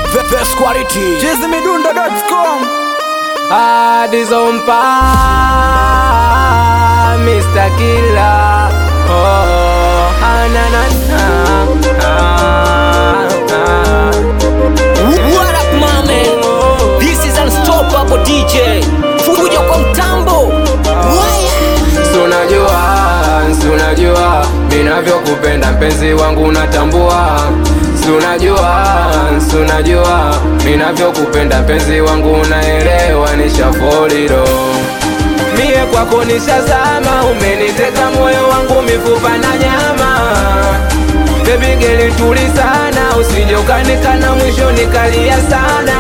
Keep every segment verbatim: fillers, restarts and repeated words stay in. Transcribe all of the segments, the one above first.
Best quality chizzy midundo dot com. Adizompa Mister Killer. Oh, ananana. Ah, ah. What up my man? This is Unstoppable D J. Fujo kwa mtambo. Sunajua, sunajua ninavyokupenda mpenzi wangu unatambua. Sunajua, sunajua ninavyokupenda mpenzi wangu unaelewa, nishafoliro mie kwako nishazama, umeniteka moyo wangu mifupa na nyama. Baby girl tuli sana, usije ukanikana mwisho nikalia sana.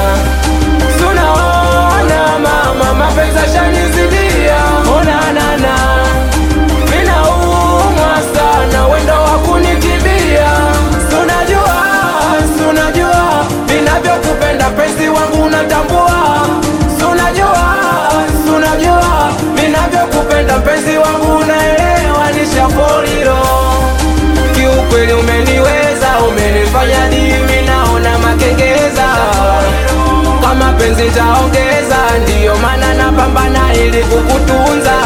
Sunaona mama mapenzi yashanizidia, ona nana mina umwa sana, wendo wa kunitibia. Sunajua, sunajua ninavyokupenda penzi wangu unatambua. Sunajua, sunajua ninavyokupenda penzi wangu unaelewa, nishafoliro. Kiukweli umeniweza, umenifanya dimi naona makengeza. Kama penzi taongeza, ndiyo maana napambana ili kukutunza.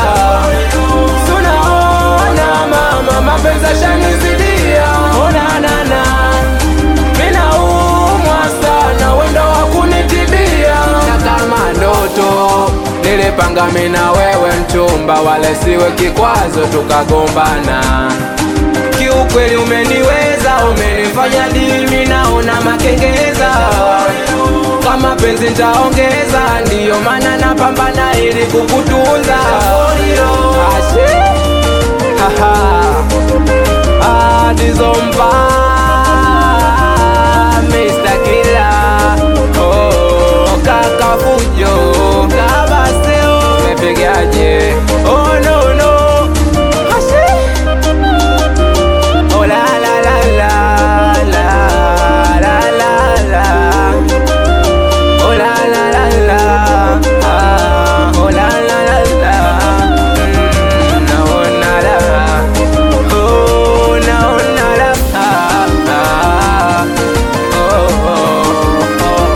Sunaona mama mapenzi yashanizidia, ona nana mina umwa sana, wendo wa kunitibia. Na kama ndoto nilipanga mina wewe mchumba, wale siwe kikwazo tukagombana. Kiukweli umeniweza, umenifanya dimi naona makengeza. Kama penzi nitaongeza, ndiyo maana napambana ili kukutunza. Ashe, haha, Adizompa Mister Killer. Oh, kaka Fujo kabaseo mepigaje? Oh no no, ashe. Oh la la la la la la la la. Oh la la la la, ah, oh la la la la. Mm, na oh na la, oh na oh na la, ah, ah, oh oh oh.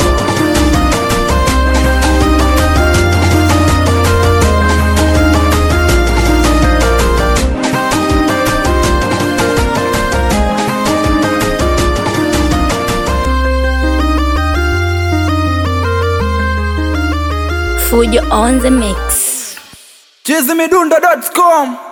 Fujo on the mix. chizzy midundo dot com.